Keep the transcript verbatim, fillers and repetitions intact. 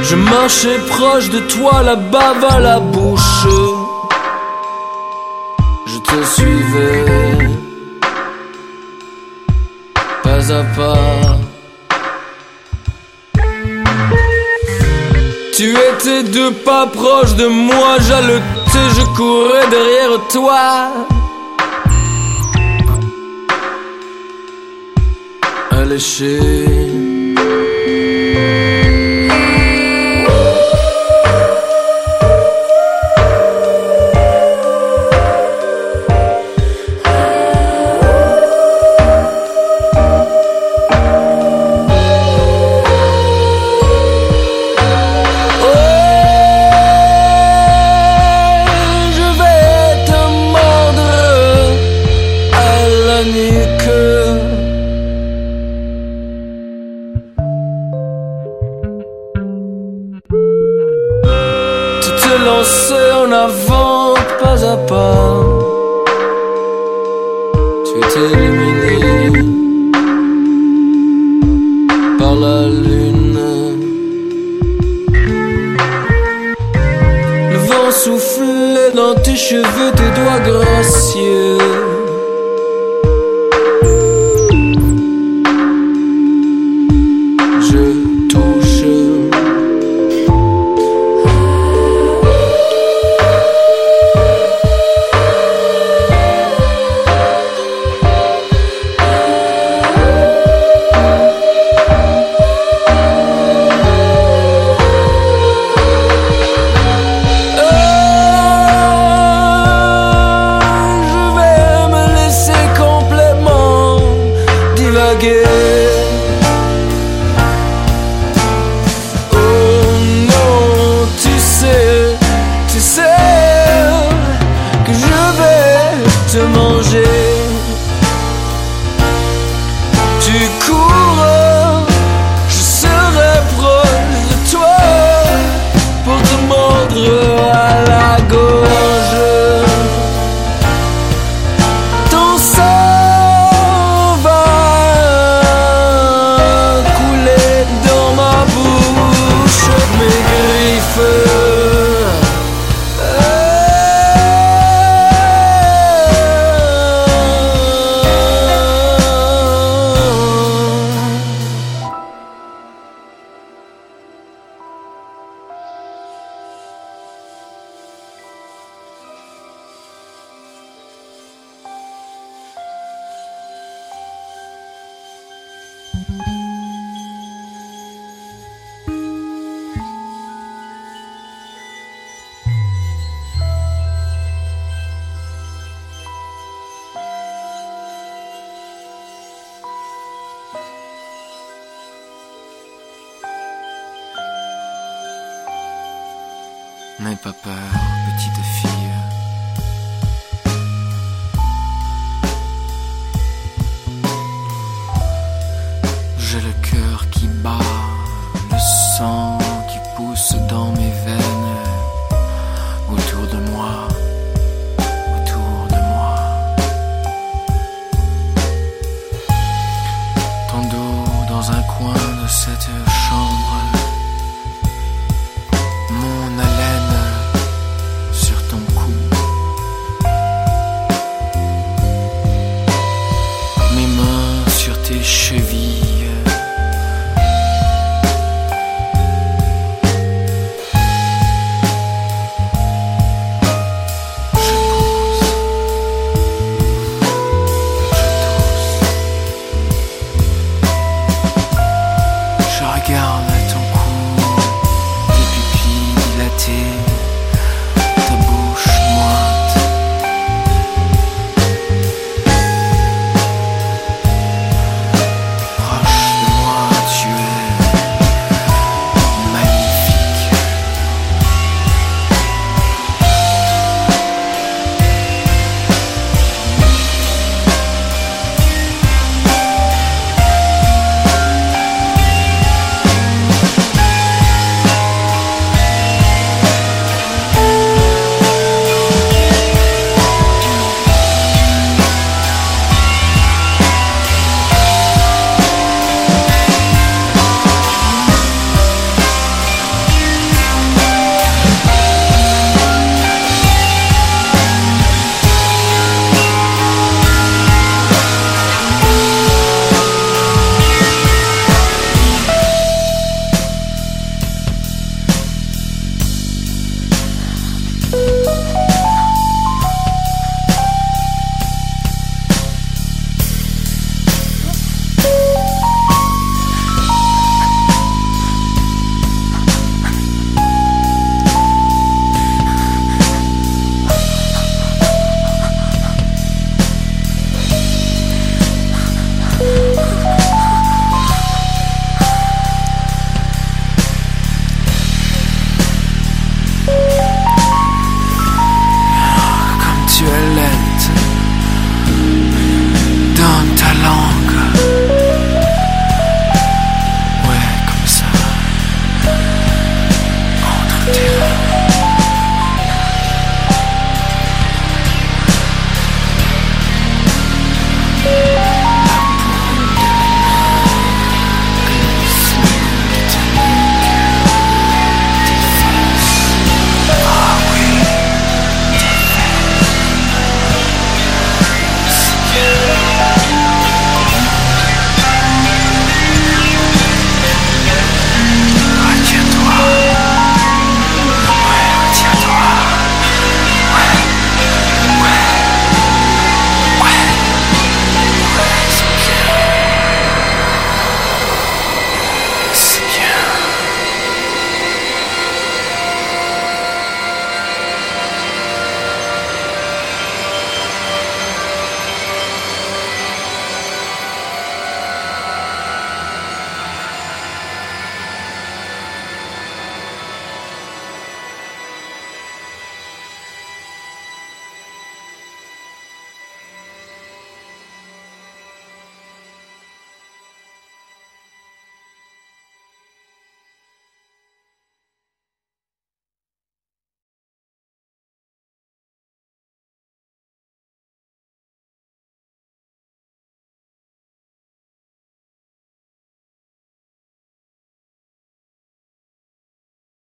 Je marchais proche de toi, la bave à la bouche. Je te suivais, pas à pas. Tu étais deux pas proche de moi, j'haletais, je courais derrière toi. Alléché. Lancé en avant, pas à pas. Tu étais illuminé par la lune. Le vent soufflait dans tes cheveux, tes doigts gracieux. Oh non, tu sais, tu sais que je vais te manger. Tu cours, je serai proche de toi pour te mordre à la gorge. Ton sang N'aie pas peur, petite fille. J'ai le cœur qui bat, le sang qui pousse dans mes veines. Autour de moi, autour de moi. Ton dos dans un coin de cette chambre.